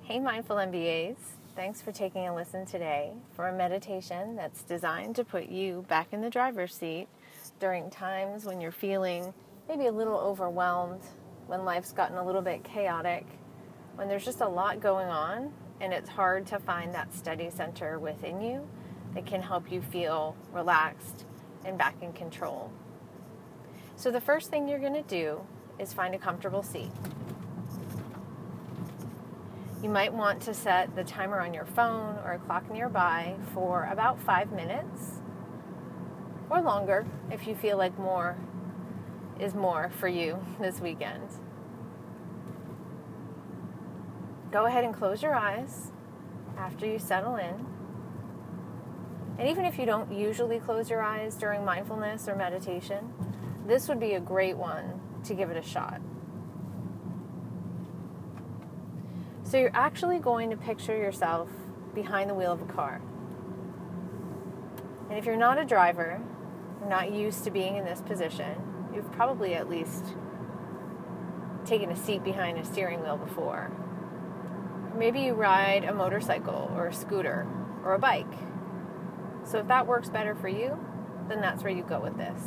Hey, Mindful MBAs. Thanks for taking a listen today for a meditation that's designed to put you back in the driver's seat during times when you're feeling maybe a little overwhelmed, when life's gotten a little bit chaotic, when there's just a lot going on and it's hard to find that steady center within you that can help you feel relaxed and back in control. So the first thing you're going to do is find a comfortable seat. You might want to set the timer on your phone or a clock nearby for about 5 minutes or longer if you feel like more is more for you this weekend. Go ahead and close your eyes after you settle in. And even if you don't usually close your eyes during mindfulness or meditation, this would be a great one to give it a shot. So you're actually going to picture yourself behind the wheel of a car. And if you're not a driver, you're not used to being in this position, you've probably at least taken a seat behind a steering wheel before. Maybe you ride a motorcycle or a scooter or a bike. So if that works better for you, then that's where you go with this.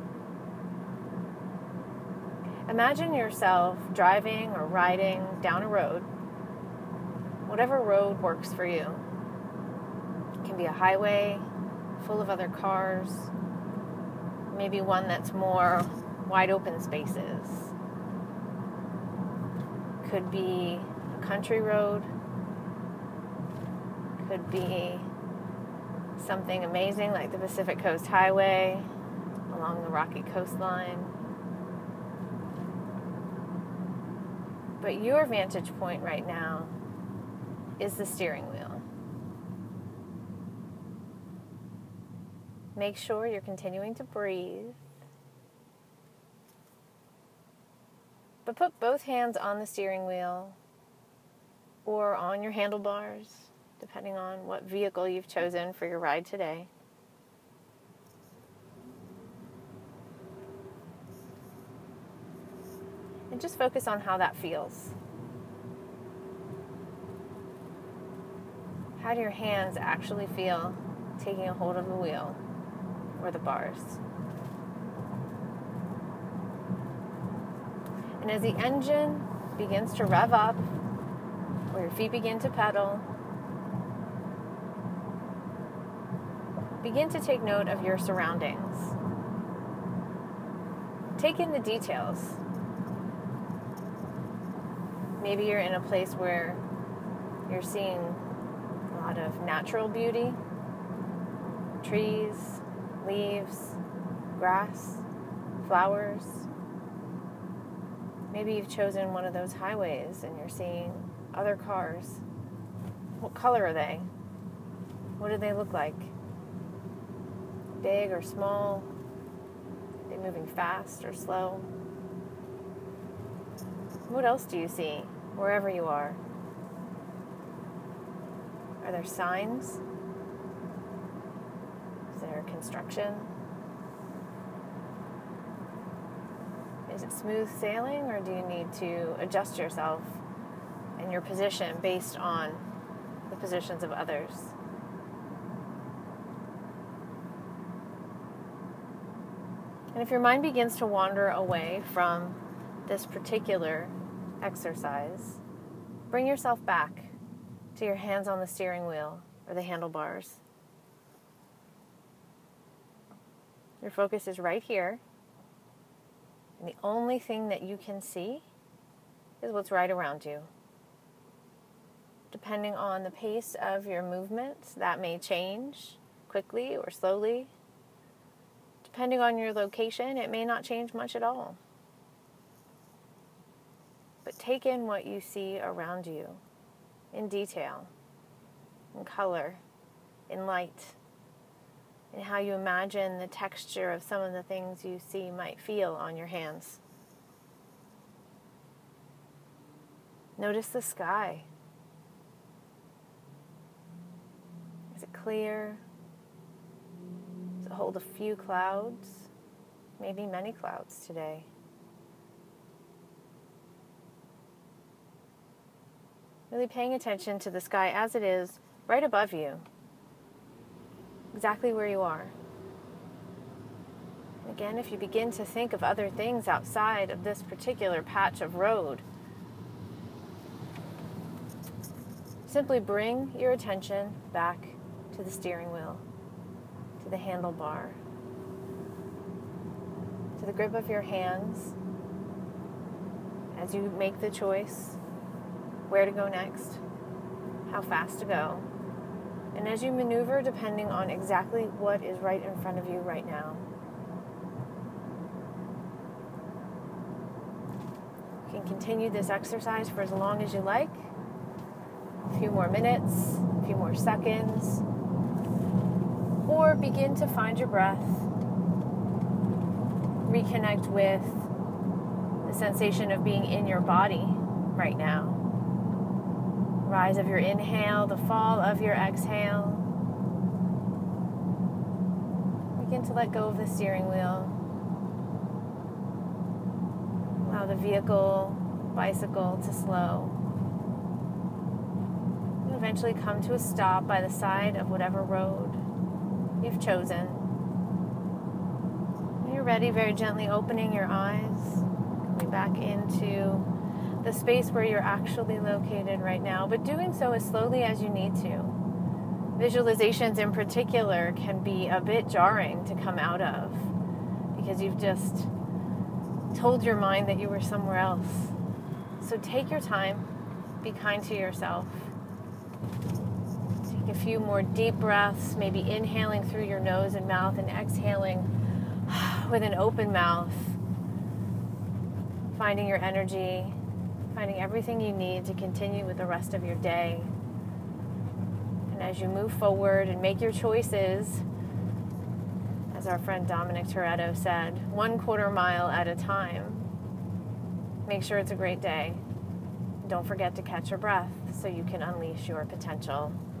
Imagine yourself driving or riding down a road. Whatever road works for you. It can be a highway full of other cars, maybe one that's more wide open spaces. Could be a country road, could be something amazing like the Pacific Coast Highway along the Rocky coastline. But your vantage point right now is the steering wheel. Make sure you're continuing to breathe. But put both hands on the steering wheel or on your handlebars, depending on what vehicle you've chosen for your ride today. And just focus on how that feels. How do your hands actually feel taking a hold of the wheel or the bars? And as the engine begins to rev up, or your feet begin to pedal, begin to take note of your surroundings. Take in the details. Maybe you're in a place where you're seeing a lot of natural beauty, trees, leaves, grass, flowers. Maybe you've chosen one of those highways and you're seeing other cars. What color are they? What do they look like? Big or small? Are they moving fast or slow? What else do you see wherever you are? Are there signs? Is there construction? Is it smooth sailing, or do you need to adjust yourself and your position based on the positions of others? And if your mind begins to wander away from this particular exercise, bring yourself back to your hands on the steering wheel or the handlebars. Your focus is right here, and the only thing that you can see is what's right around you. Depending on the pace of your movements, that may change quickly or slowly. Depending on your location, it may not change much at all. But take in what you see around you in detail, in color, in light, and how you imagine the texture of some of the things you see might feel on your hands. Notice the sky. Is it clear? Does it hold a few clouds? Maybe many clouds today. Really paying attention to the sky as it is right above you, exactly where you are. Again, if you begin to think of other things outside of this particular patch of road, simply bring your attention back to the steering wheel, to the handlebar, to the grip of your hands as you make the choice where to go next, how fast to go, and as you maneuver depending on exactly what is right in front of you right now. You can continue this exercise for as long as you like, a few more minutes, a few more seconds, or begin to find your breath, reconnect with the sensation of being in your body right now. Rise of your inhale, the fall of your exhale. Begin to let go of the steering wheel. Allow the vehicle, bicycle to slow. You'll eventually come to a stop by the side of whatever road you've chosen. When you're ready, very gently opening your eyes, coming back into the space where you're actually located right now, but doing so as slowly as you need to. Visualizations in particular can be a bit jarring to come out of because you've just told your mind that you were somewhere else. So take your time, be kind to yourself. Take a few more deep breaths, maybe inhaling through your nose and mouth and exhaling with an open mouth. Finding your energy, finding everything you need to continue with the rest of your day. And as you move forward and make your choices, as our friend Dominic Toretto said, 1/4 mile at a time, make sure it's a great day. Don't forget to catch your breath so you can unleash your potential.